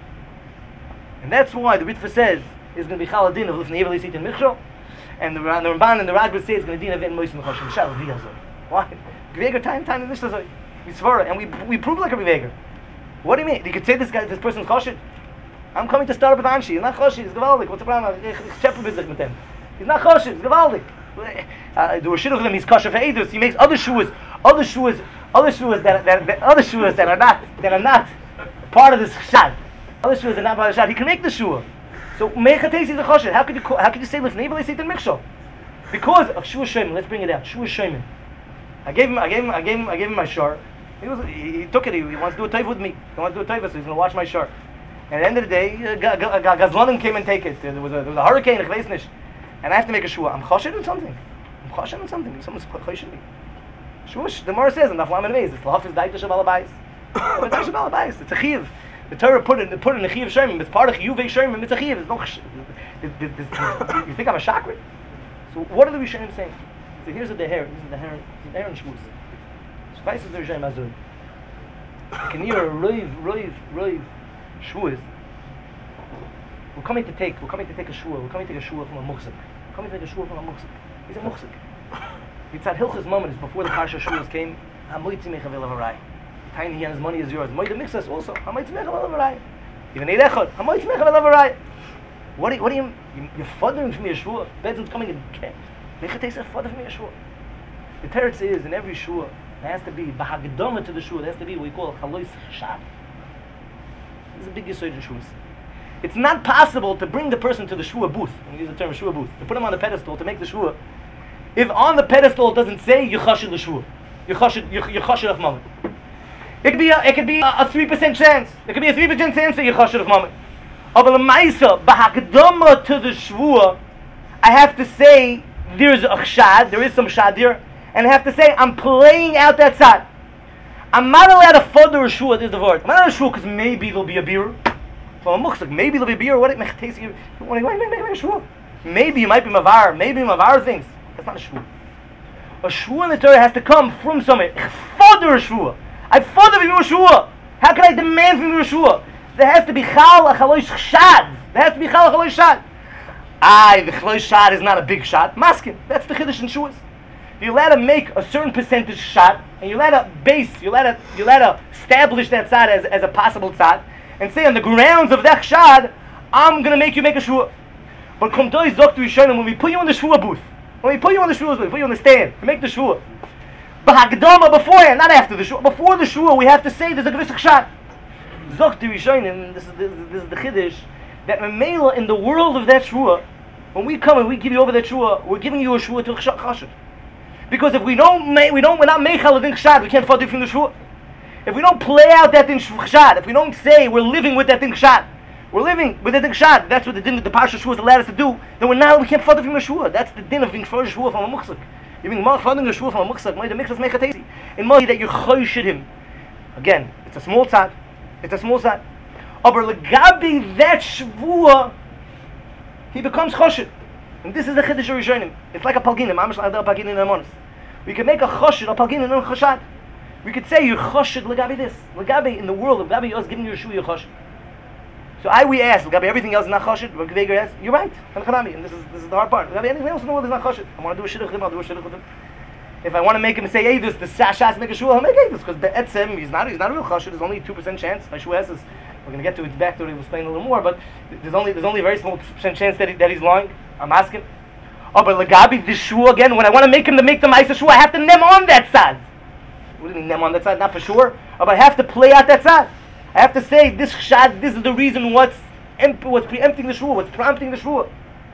and that's why the Ritva says is going to be chal din of lifnei eveli sit in michshol, and the the Ramban and the Rashba say it's going to din of en moisim choshid shal v'yazor. Why? Gveiger time time in this We svara, and we we prove like a Riveger. What do you mean? You could say this guy, this person's choshed. I'm coming to start with Anshi. He's not choshed. He's gewaldig. What's the problem? Ich check with him. He's not choshed. He's gewaldig. Uh, do a shidduch with him. He's kosher for edus. He makes other shuas, other shuas, other shuas that that, that other shuas that are not that are not part of this shad. Other shuas that are not part of the shad. He can make the shua. So mechatesi is a choshed. How could you how could you say lifnei v'lei seitan mikshol? Because of shua shayman. Let's bring it out. Shua shayman. I gave him. I gave him. I gave him. I gave him my shor. He was. He, he took it. He, he wants to do a tayv with me. He wants to do a tayv, so he's going to watch my shor. And at the end of the day, uh, Gazlanim came and take it. There was a, there was a hurricane, a chveisnish, and I have to make a shua. I'm choshed on something. I'm choshed on something. Someone's choshed me. Shush. The Gemara says in Daf Lamed Beis, it's lahafis daita shabbal bayis. It's daita shabbal bayis. It's a chiyuv. The Torah put it put it in a chiyuv shemim. It's part of chiyuvei shemim. It's a chiyuv. It's no. You think I'm a shakrit? So what are the Rishonim saying? So here's the deher. This is the deher. The deher in shmuz. Shvais is the Rishonim azur. Can hear a roiv roiv roiv shmuz. We're coming to take. We're coming to take a shua. We're coming to take a shua from a muksik. We're coming to take a shua from a muksik. He's a muksik. It's at Hilchas moment. Before the parsha shuas came. Hamoitzi mechavel avarai. Tiny and his money is yours. Moitzi mixas also. Hamoitzi mechavel avarai. Even eidechot. Hamoitzi mechavel avarai. What do you, what do you, you you're fathering from your shua? Bedzin's coming in. Mechatei said father from your shua. The teretz is in every shua there has to be bahagdama to the shua. There has to be what we call chalois shad. This is a big yesod in shuas. It's not possible to bring the person to the shua booth. We use the term shua booth. To put him on the pedestal to make the shua. If on the pedestal it doesn't say you chashed the shua, you chashed you chashed of moment. It could be a, it could be a three percent chance. It could be a three percent chance that you chashed of moment. But the ma'isa bahagdama to the shvua, I have to say there's a shad, there is some shad here, and I have to say I'm playing out that side. I'm not allowed to further a shua. This is the word. I'm not allowed to shua because maybe there'll be a beer. From a muksuk, maybe there'll be a beer. What it makes you? Maybe you might be mavar. Maybe mavar things. That's not a shua. A shua in the Torah has to come from somewhere. Further a shua. I further from you a shua. How can I demand from you a shua? There has to be chal a chalosh shad. There has to be chal a chalosh shad. Aye, the chalosh shad is not a big shad. Maskin. That's the chiddush in shuas. You're allowed to make a certain percentage shad, and you're allowed to base, you're allowed to, you're allowed to establish that tzad as, as a possible tzad, and say on the grounds of that shad, I'm going to make you make a shua. But Komtoi Zok to Rishonim, when we put you in the shua booth, when we put you in the shua booth, we put you on the stand to make the shua. But Hagdama beforehand, not after the shua. Before the shua, we have to say there's a gewissig shad. Zok to Rishonim, this is the, this is the chiddush, that Memela in the world of that shua, when we come and we give you over that shua, we're giving you a shua to chashad. Because if we don't, make, we don't, we're not meichal in chashad, we can't fadil from the shua. If we don't play out that thing chashad, if we don't say we're living with that thing chashad, we're living with that thing chashad, that's what the din of the parsha shua allowed us to do, then we're not, we can't fadil from the shua. That's the din of being fadil shua from a muksuk. You're being fadil the shua from a muksuk, the mixas mechatesi. In money that you choshid him. Again, it's a small tzad. It's a small tzad. Aber legabi that shvua, he becomes choshid. And this is the chiddush rishonim. It's like a palginim. Mamish l'adar palginim in amonis. We can make a choshid or palginim and choshad. We could say you choshid legabi this. Legabi in the world of legabi us giving you a shvu you choshid. So I we ask legabi everything else is not choshid. But Gveiger asks, you're right. And this is this is the hard part. Legabi anything else in the world is not choshid. I want to do a shidduch with him. I'll do a shidduch with him. If I want to make him say Eidus, the Shas make a shul, I'll make Eidus because be'etzem he's not he's not a real choshid. There's only two percent chance. My shul has this. We're going to get to it back to it. We'll explain a little more, but there's only there's only a very small percent chance that he, that he's lying. I'm asking. Oh, but legabi this shul again. When I want to make him to make the ma'aser shul, I have to nem on that side. What do you mean nem on that side? Not for sure. Oh, but I have to play out that side. I have to say this shad. This is the reason what's emp- what's preempting the shul. What's prompting the shul.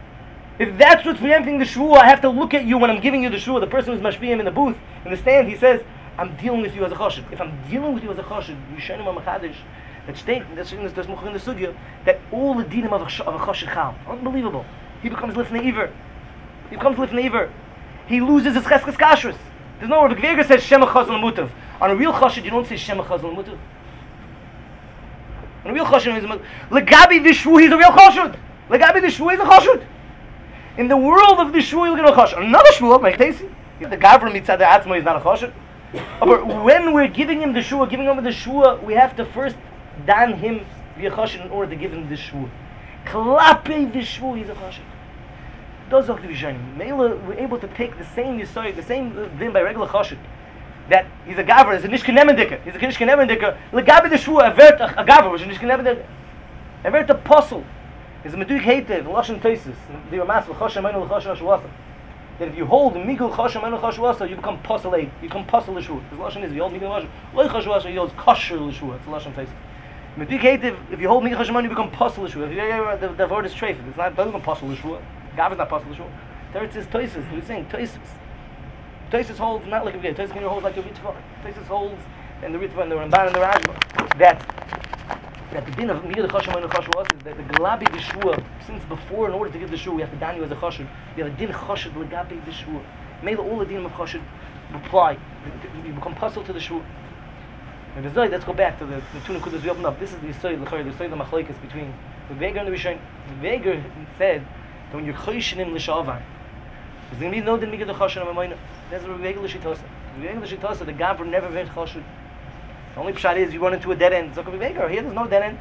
If that's what's preempting the shul, I have to look at you when I'm giving you the shul. The person who's mashpiyim in the booth in the stand, he says, "I'm dealing with you as a choshid." If I'm dealing with you as a choshid, Yishanim HaMachadish. That state, that's in the sugya, that all the dinim of a, of a choshid chal. Unbelievable. He becomes lifnei iver. He becomes lifnei iver. He loses his cheskes kashrus. There's no word. The Gveiger says Shema chazal mutav. On a real choshid, you don't say Shema chazal mutav. On a real choshid, he's a legabi v'shvu. He's a real choshid. Legabi v'shvu. He's a choshid. In the world of the shvu, you'll get a choshid. Another shvu, like Tesi. The gavra mitzad atzmo is not a choshid. But when we're giving him the shua, giving over the shua, we have to first dan him via choshid in order to give him the shvu. Klape the shvu, he's a choshid. Those are the vishanim. Mela, we're able to take the same yisoy, the same din by regular choshid. that he's a gaver, he's a nishkin nemendika, he's a nishkin nemendika, legabe the shua, avert a gaver, which is nishkin nemendika, avert a apostle, is a meduik heitev, lashon teisus, the Ramas l'choshem enu l'choshem ashwasa, that if you hold migul choshem enu chashwasa, you become apostle, you become apostle l'shua. His lashon is, if you hold migul choshem, loy chashwasa, you hold kosher l'shua, it's a lashon teisus. Meduik heitev, if you hold migul choshem enu, you become apostle l'shua. If you hear the, the word is treif, it's not, doesn't become apostle l'shua, gaver is not apostle l'shua. There it says teisus, we're saying teisus. Teisus holds not like a Ritva. Teisus holds like a Ritva. Teisus holds, and the Ritva and the Ramban and the Rashba, that that the din of Migad Choshem and Choshem is that the Galabi the Shua, since before, in order to give the Shua, we have to dan you as a Choshem. We have a din Choshem Legabi the Shua. May all the din of Choshem apply. You become puzzled to the Shua. And the Zoy, let's go back to the, the two Nekudas we opened up. This is the Yisoy, the Choy, the Yisoy, the Machlekes between the Veger and the Rishon. The Veger said that when you're Choshenim L'Shavar, there's going to be no din Migad Choshem and Amoyna. That's the regular shitasa. The regular shitasa, the gabber never went choshed. The only pshat is you run into a dead end. So here there's no dead end.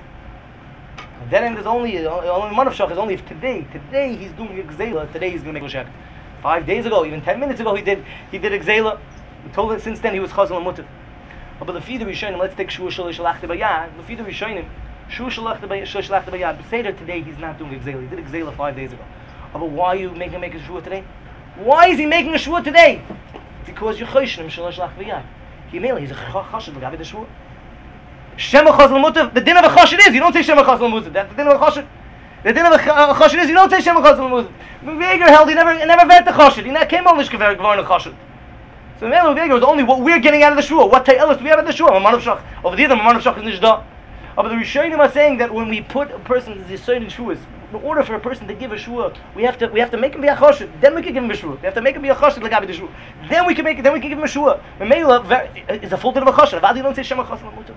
A dead end is only only one of shach is only if today. Today he's doing exela. Today he's going to make a shak. Five days ago, even ten minutes ago, he did he did exela. We told it since then he was chazal and mutter. But the feeder rishonim, let's take shua shalish shalachta bayad. The feeder rishonim, shua shalachta bayad, shalachta bayad. But Seder today he's not doing exela. He did exela five days ago. But why are you making him make a shua today? Why is he making a shua today? Because you're choshim shalosh lach v'yad. He mainly he's a choshed l'gabi the shua. Shem chosel mutav. The din of a choshed is you don't say shem chosel mutav. That's the din of a choshed. The din of a choshed is you don't say shem chosel mutav. Veger held he never he never vet the choshed. He never came on lish gever gvarn a choshed. So mainly Veger was only what we're getting out of the shua. What ta'elis do we have out of the shua? A man of shach. Over the other man of shach is nishda. But the Rishonim are saying that when we put a person's yisoid in shuas, in order for a person to give a shua, we have to we have to make him be a choshed. Then we can give him a shua. We have to make him be a choshed legabi the shua. Then we can make it. Then we can give him a shua. And Meila is a full din of a choshed. Vadi don't say shema choshed l'mutar.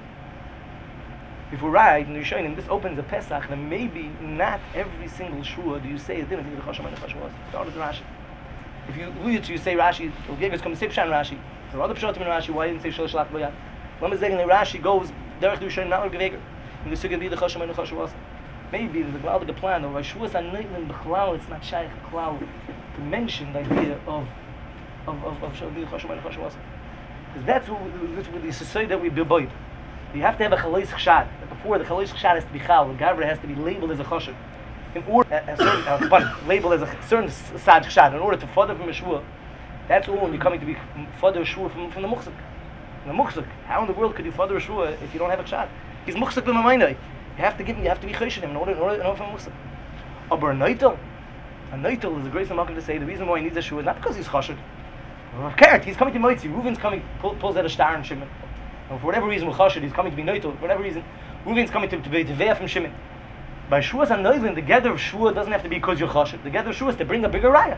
If we're right in the Rishonim, this opens a Pesach. Then maybe not every single shua do you say a din of the choshed and the choshed was. Start with Rashi. If you allude to you say Rashi, the Vegas come to Sipshan Rashi. There are other pshatim in Rashi. Why didn't say shalosh lach bayad? Lama zeggen the Rashi goes derech the Rishonim not like Vegas. And the sugya be the choshed and the choshed was. Maybe there's a gewaldige plan, or Rashuas HaNoitlen B'chlal, it's not shaykh B'chlal to mention the idea of of of of Shaldi Choshem and Choshem was. Because that's what that's what the society that we bevoid. You have to have a chalois chshad. Before the chalois chshad has to be chal, the gavra has to be labeled as a choshem. In order a certain uh, labeled as a certain sad chshad, in order to further from a shua, that's all when you're coming to be further a shua from from the muchzik. The muchzik. How in the world could you further a shua if you don't have a chshad? He's muchzik b'mamayna. You have to give him, you have to be choshen him in order, in order, in order for Muslim. Aber a noitel, a noitel is the greatest I'm to say the reason why he needs a shua is not because he's choshed. Kert, he's coming to Moitzi. Reuven's coming, pull, pulls out a star in Shimon. And for whatever reason, choshed, he's coming to be noitel. For whatever reason, Reuven's coming to, to be to ve'ah from Shimon. By shuas and noitel, the gather of shua doesn't have to be because you're choshed. The gather of shua is to bring a bigger raya.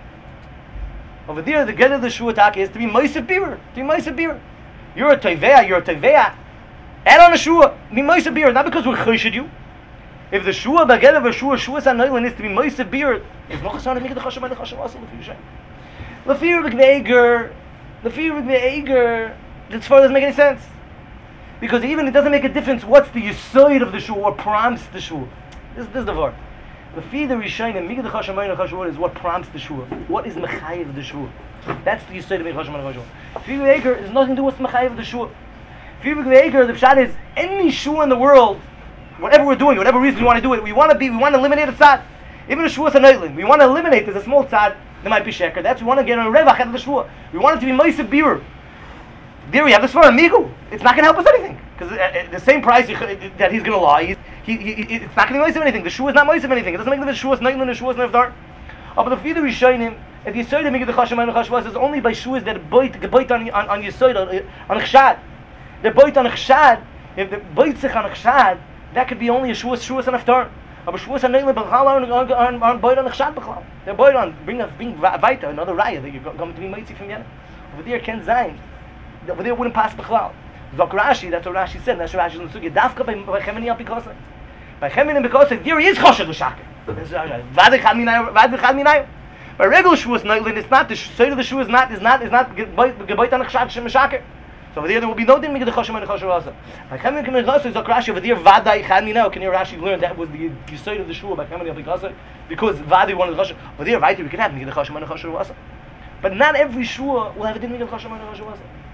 Over there, the gather of the shua taki is to be moisav beer, to be moisav beer. You're a teveah, you're a teveah. Add on a shua, be moisav beer, not because we're choshed you. If the shua bagel of a shua shua sanoilin is to be moisav beer, it's not chasana make the chashem and the chashem also the fusion. The fear of the eger, the fear of the eger. This far doesn't make any sense because even it doesn't make a difference what's the yisoid of the shua or prompts the shua. This, this is the word. The fear the rishayin and the chashem and the chashem is what prompts the shua. What is mechayiv of the shua? That's the yisoid of the chashem and the chashem. Fear of the eger is nothing to do with mechayiv of the shua. Fear of the eger, the pshat is any shua in the world. Whatever we're doing, whatever reason we want to do it, we want to be, we want to eliminate a tzad. Even a shua is a noitlin. We want to eliminate, there's a small tzad, there might be sheker. That's, we want to get a revach out of the shua. We want it to be moisav beer. There we have this for amigo. It's not going to help us anything. Because uh, the same price you, that he's going to lie, he's, he, he, it's not going to be moisav anything. The shua is not moisav anything. It doesn't make the shua is noitlin and the shua is nevdar. Oh, but the feeder is showing at the yisoid of the chashem and the chashwas is only by shuas that boit, boit on, on, on yisoid, on, on chshad. The boit on chshad, if the boit sich on chshad, that could be only a shuas shuas and aftar. But shuas and neilim b'chal aren't aren't aren't boyd on the chshad b'chal. They're boyd on bring a bring vaita another raya that you're going to be mitzi from Yemen. Over there Ken Zayin. Over there wouldn't pass b'chal. Zok Rashi, that's what Rashi said. That's what Rashi is in the sugya. Dafka by by Chemini al Pikosai. By Chemini Pikosai, there he is choshed l'shaker. V'ad echad minay, v'ad echad minay. By regular shuas neilim, it's not the side of the shuas not is not is not geboyd on the chshad shem shaker. So over there, there will be no din make the choshem and the choshem also. By Chemin Kemin Chosem, Zok Rashi over there, Vadai Chad Minau. Can you Rashi learn that was the yisoid of the shul by Chemin Kemin because Vadai wanted the choshem. Over there, right, we can have make the choshem and the choshem also. But not every shul will have a din make the choshem and the choshem also.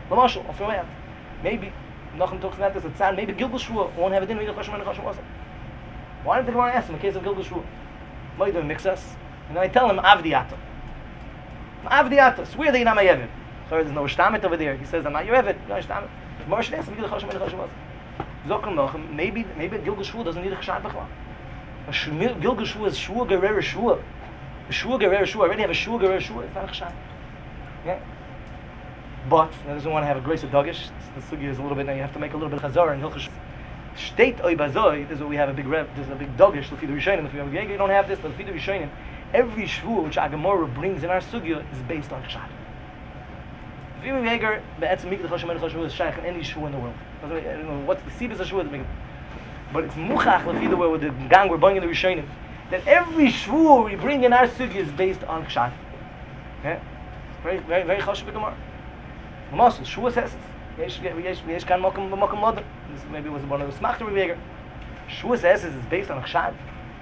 Lamashal, I'll throw out. Maybe, Nachum talks about this, it's sad, maybe Gilgal Shua won't have a din with the Chasham and the Chasham also. Why didn't the Gemara ask him in the case of Gilgal Shua? Why do you mix us? And then I tell him, Avdiyata. Avdiyata, swear that you're not my Yevid. Sorry, there's no Shtamit over there. He says, I'm not your Yevid, you're not Shtamit. The Gemara should ask him, Gilgal Chasham and the Chasham also. Zokum Nachum, maybe, maybe Gilgal Shua doesn't need a Chashad B'chla. A Shmil- Gilgal Shua is Shua Gerera Shua. A Shua Gerera Shua, I already have a Shua Gerera Shua, it's not a Chashad. Yeah? But, he doesn't want to have a grace of Dagish. The sugi is a little bit, now you have to make a little bit of Chazar and Hilchah. State Oy Bazoi, this is what we have a big rev, there's a big Dagish, Lefi the Rishonim, if you have a you don't have this, but Lefi the Rishonim, every Shvu which Agamora brings in our sugya is based on Chashad. If you have a Yeager, Be'etzim Mikdash Hashem and Chashad is Shaykh in any Shvu in the world. I don't know what's the Sibis of Shvu, but it's Muchach, Lefi the way with the gang we're bringing in the Rishonim, that every Shvu we bring in our sugya is based on Chashad. Yeah? Very, very, very Chashuv Gemara. Muscle, Shua says Yesh Yesh Yesh Kan Mokum Mokum Lodder. This maybe was one of the Smachter Reveger. Shua says is based on Chashad.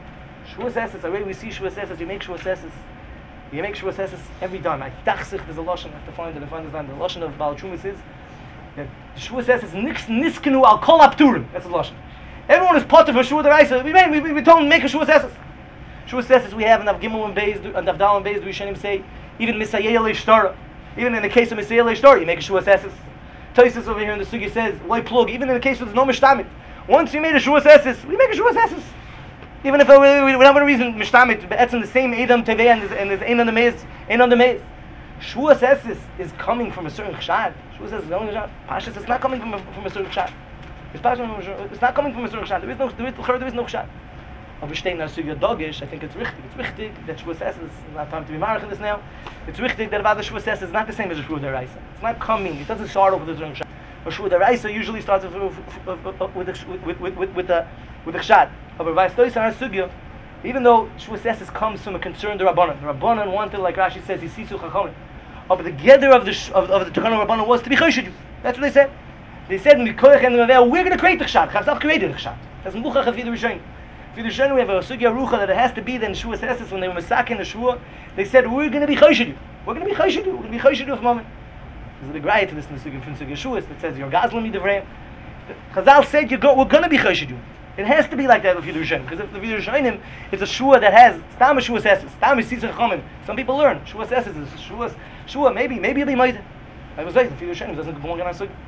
Shua says it's already we see Shua says you make Shua says you make Shua says every time. I tachsich there's a lashon. I have to find it. I find this time. The lashon of Baal Trumas is that Shua says is nix niskenu al kol apturim. That's the lashon. Everyone is potter for Shua Deraisa. We made we, we, we told him make a Shua says. Shua says we have enough Gimel and Beis and Avdal and Beis. We shouldn't say even Misayel Ishtara. Even in the case of Misayel Ishtar, you make a Shua Sesses. Tosis over here in the Sugi says, why plug? Even in the case where there's no Mishtamit. Once you made a Shua Sesses, we make a Shua Sesses. Even if uh, we, we don't have a reason, Mishtamit, but it's in the same Edom Tevei and there's Ein on the Maze, Ein on the Maze. Shua Sesses is coming from a certain Chashad. Shua Sesses is only Chashad. Pashas, it's not coming from a, from a certain Chashad. It's, Pashas, it's not coming from a certain Chashad. There is no, there is, there is no Chashad. Aber stehen in der Sugya Dogish, I think it's wichtig. It's wichtig that Shua Sesses, it's not time to be married in this now. It's wichtig that the Shua Sesses is not the same as a Shua Deraisa. It's not coming, it doesn't start off with the Chashad. A Shua Deraisa usually starts with with with with with with the with the Chashad. Aber by Stois in our Sugya, even though Shua Sesses comes from a concern the Rabbanan, the Rabbanan wanted, like Rashi says, Yisisu Chachamim. But the gather of the of, of the Tekana Rabbanan was to be Choshedu. That's what they said. They said, we're going to create the Chashad. Chazal created the Chashad. That's in Buchach Afidu Rishonim. For the Rishonim, we have a Sugya Rucha that it has to be then Shua Sesses when they were Masak in the Shua. They said, we're going to be Choshedu. We're going to be Choshedu. We're going to be Choshedu for a moment. There's a big riot to this in the Sugya from Sugya Shua that says, you're Gazlan Midavrayim. Chazal said, you go, we're going to be Choshedu. It has to be like that with the Rishonim. Because if the Rishonim is a Shua that has Stam Shua Sesses, Stam Sisach Chomim. Some people learn. Shua Sesses is Shua. Shua, maybe, maybe it'll be Maida. I was right, the Rishonim doesn't belong in our Sugya.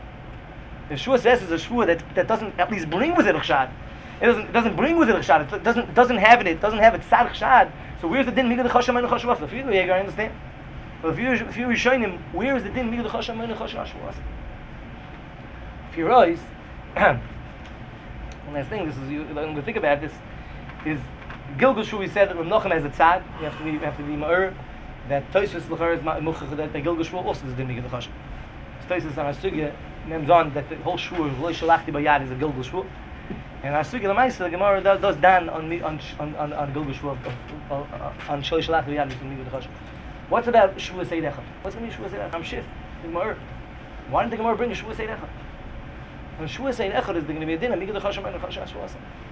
If Shua Sesses is a Shua that, that doesn't at least bring with it a Chashad, It doesn't, it doesn't bring with it a Chashad. It doesn't, doesn't have it. It doesn't have it Tzad Chashad. So where's the din Migad Chasham and Chasham? If you I understand. But if you if you showing him, where is the din Migad Chasham and Chasham? If you realize, one last thing. This is you. I'm going to think about this. Is Gilgal Shua? We said that Rav Nachman has a Tzad. You have to be, you have to be Ma'ur. That Tosfos L'char is Muchach that Gilgal Shua also is the din Migad Chasham. Tosfos on our Sugya names on that the whole Shua Lo Shalachti Bayad is a Gilgal Shua. And our Sugya L'maisa, the Gemara does, does dan on me on on on, on Gilgal Shua on Shlosh Shalach V'Yad between me with the Chasham. What's about Shua Seid Echad? What's going to be Shua Seid Echad? I'm shift. The Gemara. Why did the Gemara bring a Shua Seid Echad? And Shua Seid Echad is going to be a din and Migad Chasham and Chasham Shua.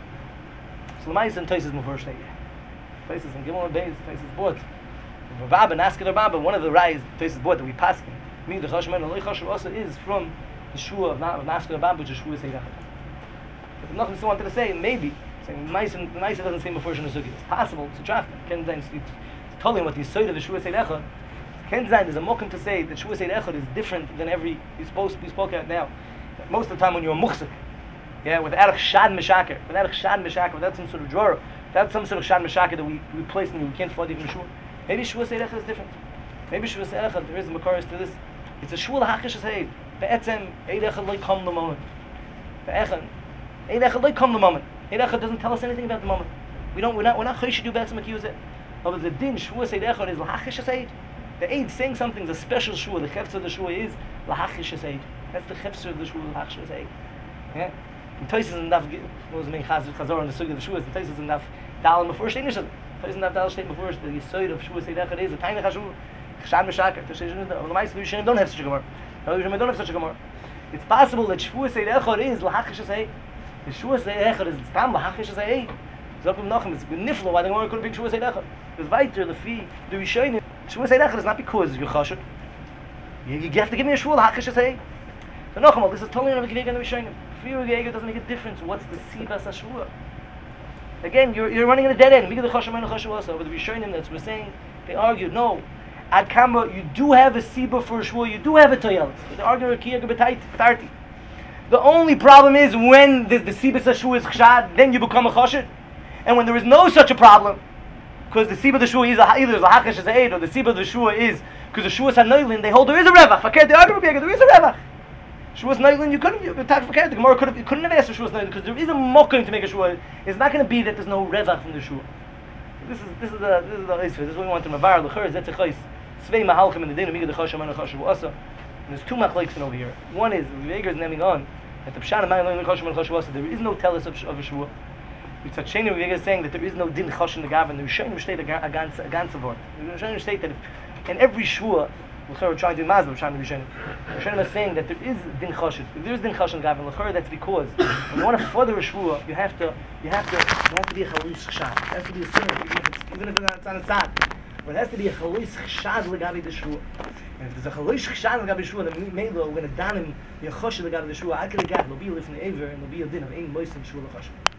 So L'maisa and Tosfos Mufresh Neger. Tosfos and Gimel and Beis. Tosfos bought. Rabba and Asked Rabba. One of the rise Tosfos bought that we pass Migad Chasham and Chasham also is from the Shua of Asked Rabba, which is Shua Seid Echad. But Nachman still wanted to say, maybe, saying Maisa doesn't say before Shana Sugi. It's possible, it's a draft. Ken Zayn, it's telling what the Yisod of the Shua Seid Echad. Ken Zayn, there's a mokum to say that Shua Seid Echad is different than every, you spoke, you spoke out now. Most of the time when you're a muchzik, yeah, without a Shad Meshaker, without a Shad Meshaker, without some sort of drawer, without some sort of Shad Meshaker that we, we place in you, we can't flood even Shua. Maybe Shua Seid Echad is different. Maybe Shua Seid Echad, there is a Makaris to this. It's a Shua L'Hachish Seid. Be'etzem, Eid Echad Loi Kam the moment. Be'echad. Eid Echad Loi Kam the moment. Eid Echad doesn't tell us anything about the moment. We don't, we're not, we're not Choshedu do Be'etzem accuse it. But the din Shua Seid Echad is L'Hachish Seid. The Eid saying something is a special Shua. The Chefzer of the Shua is L'Hachish Seid. That's the Chefzer of the Shua, L'Hachish Seid. Yeah? And Tosfos is enough, what was the main Chazor on the Sugya of the Shua, the Tosfos is enough Dal before Shtein Nishad. Tosfos is enough Dal Shtein before the Yisod of Shua Seid Echad is a tiny Chashuv. Chashad Meshaker. The Lamaisa the Rishonim don't have such a Gemara. The Rishonim don't have such a Gemara. It's possible that Shua Seid Echad is L'Hachish Seid. The Shua Seid Echad is Stam L'Hachish Seid. Zokum Nachum, it's niflo why the Gemara couldn't bring Shua Seid Echad. It's weiter the fee the Rishonim. Shua Seid Echad is not because you're Chashuv. You, you have to give me a Shua L'Hachish Seid. So no, this is totally Rabbi Akiva and the Rishonim. For you, it doesn't make a difference. What's the sibas hashvua? Again, you're you're running in a dead end. Migdal chashem and chashem also. With the Rishonim, that's we're saying. They argued, no. Ad kama, you do have a siba for a shvua. You do have a toyelis. They argue kia thirty. The only problem is when the, the sibas hashvua is chshad, then you become a chashed. And when there is no such a problem, because the siba of the shvua is a, either is a hachash as a eid, or the siba of the shvua is because the shvua is hanoilin, they hold there is a revach. Fakir, they argue there is a revach. Shvuas Noilin, you couldn't, you attacked for character. The Gemara could have, you couldn't have asked for Shvuas Noilin because there is a mocking to make a Shvuah. It's not going to be that there's no revach from the Shvuah. This is this is the this is the this is what we want to mavar l'chur. That's a chayis. Svei mahalchim in the din of the chashem and the chashem also. There's two machlokes over here. One is Veiger is naming on that the pshan of the chashem and the chashem also. There is no tellus of of a Shvuah. It's a sheni Veiger is saying that there is no din chashem the gav and the Rishonim state a ganze a ganze word. The Rishonim state that if, in every Shvuah. We're trying to do mazal, we're trying to do Rishonim. Rishonim is saying that there is din chashed. If there is din chashed gav and l'chor, that's because when you want to further a shvua, you have to, you have to, you have to be a chalush chshad. It has to be a sinner, even if it's, even if it's on a tzad. But it has to be a chalush chshad legabi the shvua. And if there's a chalush chshad legabi the shvua, then maybe we're going to dan him be a chashed legabi the shvua. I could have got lo be lifnei ever and lo be a din of ein moisim shvua l'chashed.